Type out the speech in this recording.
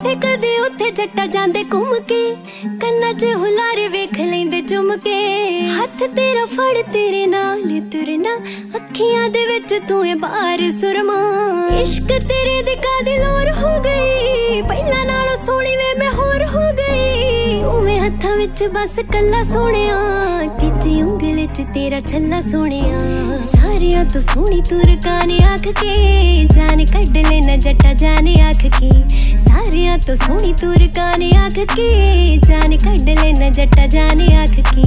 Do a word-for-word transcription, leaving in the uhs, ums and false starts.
ਤੇ ਕਦੇ ਉੱਥੇ ਜੱਟਾ ਜਾਂਦੇ ਘੁੰਮ ਕੇ, ਕੰਨਾਂ 'ਚ ਹੁਲਾਰੇ ਵੇਖ ਲੈਂਦੇ ਚੁੰਮ ਕੇ। ਹੱਥ ਤੇਰਾ ਫੜ ਤੇਰੇ ਨਾਲ ਤੁਰਨਾ, ਅੱਖੀਆਂ ਦੇ ਵਿੱਚ ਤੂੰ ਏ ਬਾਹਰ ਸੁਰਮਾ। ਇਸ਼ਕ ਤੇਰੇ ਦੇ ਕਾਦੀ ਲੋਰ ਹੋ ਗਈ, ਪਹਿਲਾਂ ਨਾਲੋਂ ਸੋਹਣੀ ਵੇ ਮੈਂ ਹੋਰ ਹੋ ਗਈ। ਉਵੇਂ ਹੱਥਾਂ ਵਿੱਚ ਬਸ ਕੱਲਾ ਸੋਹਣਿਆ, ਤੀਜੀ ਉਂਗਲ 'ਚ ਤੇਰਾ ਛੱਲਾ ਸੋਹਣਿਆ। ਸਾਰਿਆਂ ਤੋਂ ਸੋਹਣੀ ਤੂੰ ਰਕਾਨੇ ਆਖ ਕੇ, ਜਾਨ ਕੱਢ ਲੈਣਾ ਜੱਟਾ ਜਾਨੇ ਆਖ ਕੇ। ਸਾਰਿਆਂ ਤੋਂ ਸੋਹਣੀ ਤੂੰ ਰਕਾਨੇ ਆਖ ਕੇ, ਜਾਨ ਕੱਢ ਲੈਣਾ ਜੱਟਾ ਜਾਨੇ ਆਖ ਕੇ।